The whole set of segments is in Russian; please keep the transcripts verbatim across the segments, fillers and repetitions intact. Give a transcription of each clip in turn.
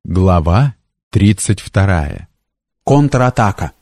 Глава тридцать вторая. Контратака.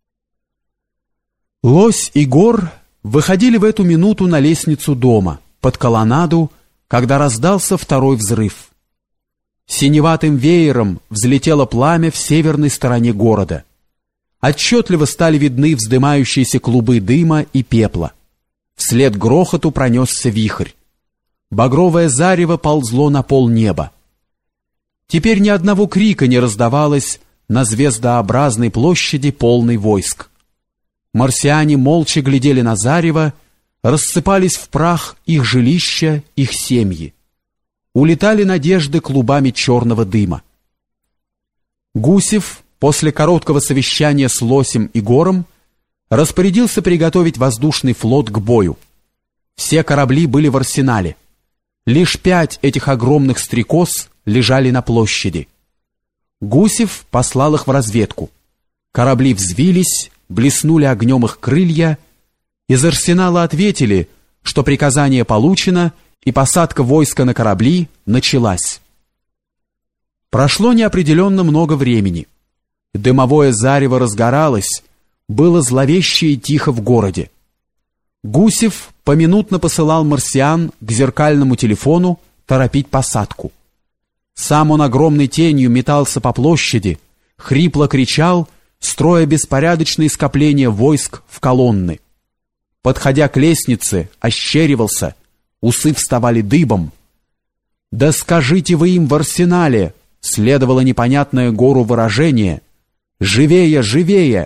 Лось и Гор выходили в эту минуту на лестницу дома, под колоннаду, когда раздался второй взрыв. Синеватым веером взлетело пламя в северной стороне города. Отчетливо стали видны вздымающиеся клубы дыма и пепла. Вслед грохоту пронесся вихрь. Багровое зарево ползло на полнеба. Теперь ни одного крика не раздавалось на звездообразной площади, полной войск. Марсиане молча глядели на зарево, рассыпались в прах их жилища, их семьи. Улетали надежды клубами черного дыма. Гусев, после короткого совещания с Лосем и Гором, распорядился приготовить воздушный флот к бою. Все корабли были в арсенале. Лишь пять этих огромных стрекоз лежали на площади. Гусев послал их в разведку. Корабли взвились, блеснули огнем их крылья. Из арсенала ответили, что приказание получено, и посадка войска на корабли началась. Прошло неопределенно много времени. Дымовое зарево разгоралось, было зловеще и тихо в городе. Гусев поминутно посылал марсиан к зеркальному телефону торопить посадку. Сам он огромной тенью метался по площади, хрипло кричал, строя беспорядочные скопления войск в колонны. Подходя к лестнице, ощеривался, усы вставали дыбом. «Да скажите вы им в арсенале!» — следовало непонятное Гору выражение. «Живее, живее!»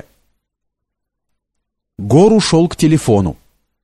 Гор ушел к телефону.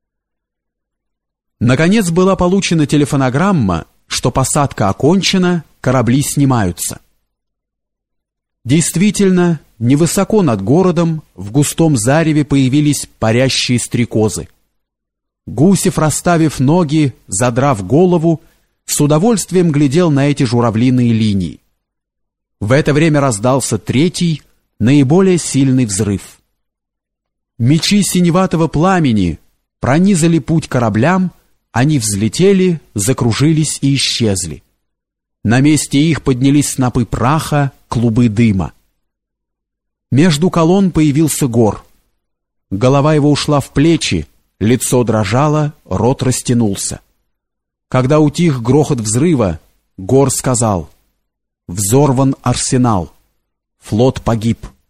Наконец была получена телефонограмма, что посадка окончена, корабли снимаются. Действительно, невысоко над городом в густом зареве появились парящие стрекозы. Гусев, расставив ноги, задрав голову, с удовольствием глядел на эти журавлиные линии. В это время раздался третий, наиболее сильный взрыв. Мечи синеватого пламени пронизали путь кораблям, они взлетели, закружились и исчезли. На месте их поднялись снопы праха, клубы дыма. Между колонн появился Гор. Голова его ушла в плечи, лицо дрожало, рот растянулся. Когда утих грохот взрыва, Гор сказал: «Взорван арсенал. Флот погиб».